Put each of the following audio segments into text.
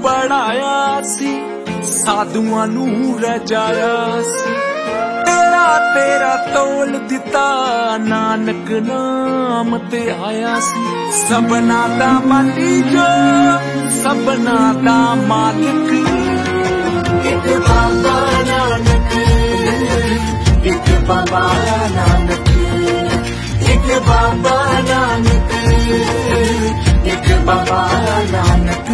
बढ़ाया सी, साधुआं नू रजाया सी। तेरा तेरा तोल दिता नानक नाम ते आया सी। सबना दा माली जो सबना दा मालिक, एक बाबा नानक, एक बाबा नानक, एक बाबा नानक, एक बाबा नानक।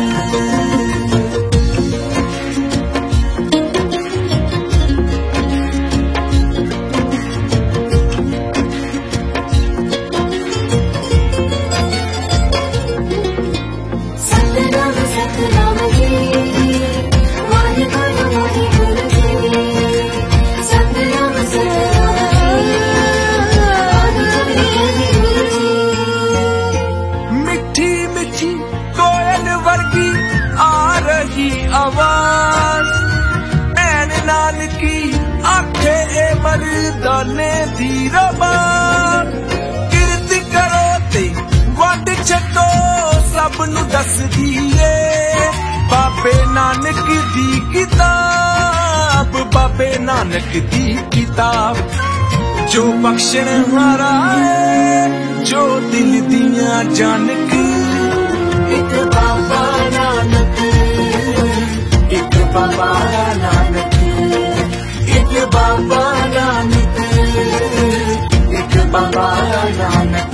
आवाज ऐन नानकी आखे ए मर्दाने दी रबान। किरत करो ते वंड छड्डो सब नू दस दिए, बाबे नानक दी किताब, बाबे नानक दी किताब। जो बख्शण हारा है जो दिल दियां जानक, एक बाबा नानक, एक बाबा नानक, एक बाबा नानक, एक बाबा नानक।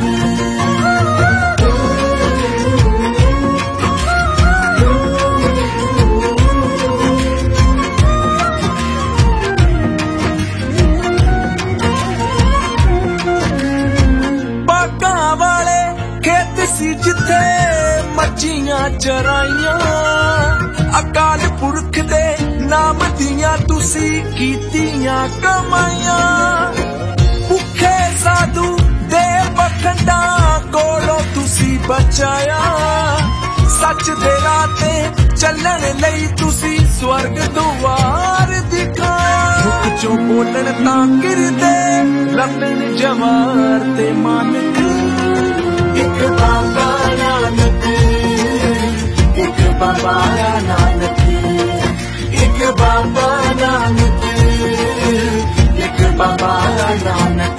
बागां वाले खेत सी जिथे मच्छियां चराइयां, अकाल पुरख दे नाम दियां तुसी कीतियां कमाइयां। भुखे साधु दे पखंडा कोलों तुसी बचाया, सच दे राते चलण लई तुसी स्वर्ग द्वार दिखाया। मुख चों बोलण तां किरदे लभण जवार ते मानक, एक बाबा नानक, एक बाबा नानक, एक बाबा नानक, एक बाबा नानक।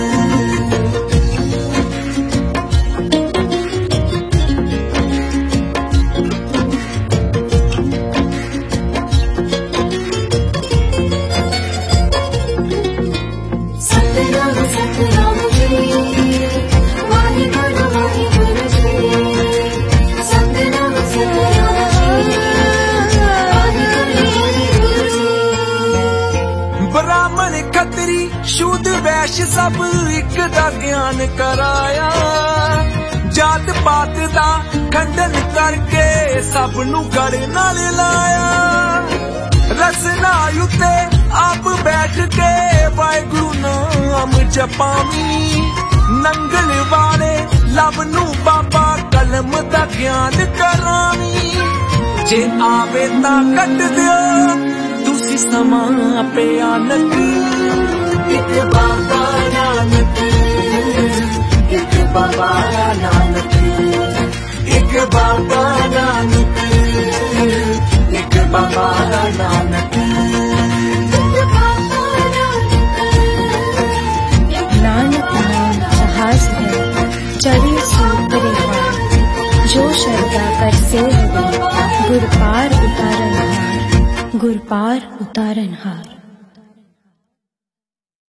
सतनाम सतनाम जी, वाहिगुरु वाहिगुरु जी, सतनाम सतनाम जी। ब्राह्मण खत्री शूद वैश्य सब एक दा ज्ञान कराया, जात पात दा खंडन करके सब नू गले नाल लाया। रसना उत्ते आप बैठ के वाहिगुरु नाम जपावी, नंगल वाले लब नू बाबा कलम दा ज्ञान करावी। जे आवे तां कट दियो तुसी समा भयानक, एक बाबा नानक, एक बाबा नानक, एक बाबा नानक, एक बाबा नानक। नानक नाम जहाज है चढ़े सूतरे पार, जो श्रद्धा कर से गुर पार उतारन हार, गुर पार उतारन हार।